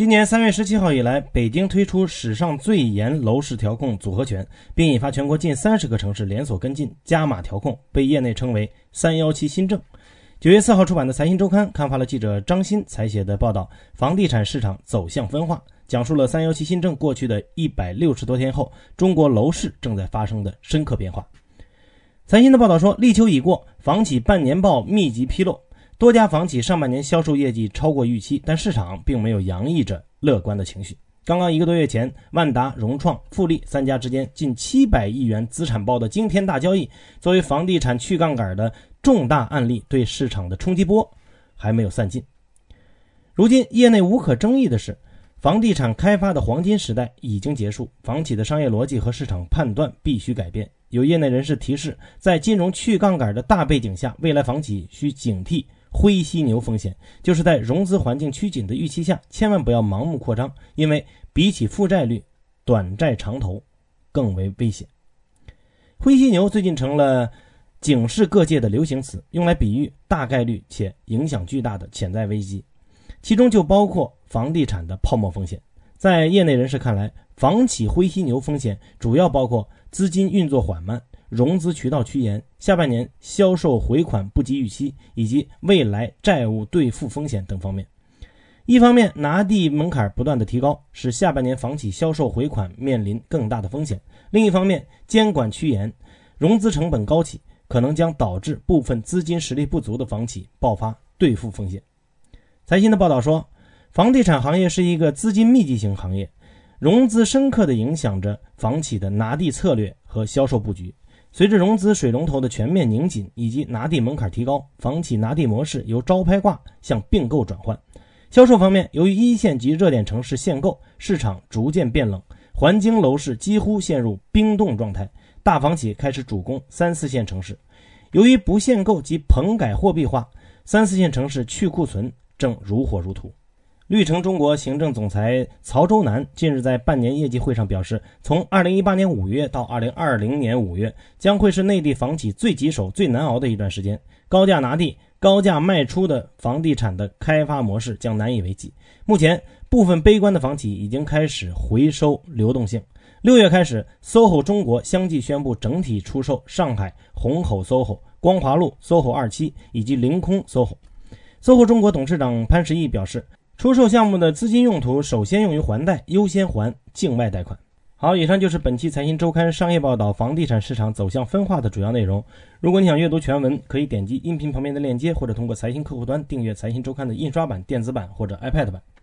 今年3月17号以来，北京推出史上最严楼市调控组合拳，并引发全国近30个城市连锁跟进加码调控，被业内称为317新政。9月4号出版的财新周刊刊发了记者张鑫采写的报道，房地产市场走向分化，讲述了317新政过去的160多天后，中国楼市正在发生的深刻变化。财新的报道说，立秋已过，房企半年报密集披露，多家房企上半年销售业绩超过预期，但市场并没有洋溢着乐观的情绪。刚刚1个多月前，万达、融创、富力3家之间近700亿元资产包的惊天大交易，作为房地产去杠杆的重大案例，对市场的冲击波还没有散尽。如今业内无可争议的是，房地产开发的黄金时代已经结束，房企的商业逻辑和市场判断必须改变。有业内人士提示，在金融去杠杆的大背景下，未来房企需警惕灰犀牛风险，就是在融资环境趋紧的预期下，千万不要盲目扩张，因为比起负债率，短债长投更为危险。灰犀牛最近成了警示各界的流行词，用来比喻大概率且影响巨大的潜在危机，其中就包括房地产的泡沫风险。在业内人士看来，房企灰犀牛风险主要包括资金运作缓慢、融资渠道趋严、下半年销售回款不及预期，以及未来债务兑付风险等方面。一方面，拿地门槛不断的提高，使下半年房企销售回款面临更大的风险；另一方面，监管趋严，融资成本高企，可能将导致部分资金实力不足的房企爆发兑付风险。财新的报道说，房地产行业是一个资金密集型行业，融资深刻地影响着房企的拿地策略和销售布局。随着融资水龙头的全面拧紧以及拿地门槛提高，房企拿地模式由招拍挂向并购转换。销售方面，由于一线及热点城市限购，市场逐渐变冷，环京楼市几乎陷入冰冻状态，大房企开始主攻3、4线城市。由于不限购及棚改货币化，3、4线城市去库存正如火如荼。绿城中国行政总裁曹周南近日在半年业绩会上表示，从2018年5月到2020年5月，将会是内地房企最棘手、最难熬的一段时间。高价拿地、高价卖出的房地产的开发模式将难以为继。目前，部分悲观的房企已经开始回收流动性。6月开始， SOHO 中国相继宣布整体出售上海虹口 SOHO、 光华路 SOHO 27以及凌空 SOHO。SOHO 中国董事长潘石屹表示，出售项目的资金用途首先用于还贷，优先还境外贷款。好，以上就是本期财新周刊商业报道房地产市场走向分化的主要内容。如果你想阅读全文，可以点击音频旁边的链接，或者通过财新客户端订阅财新周刊的印刷版、电子版或者 iPad 版。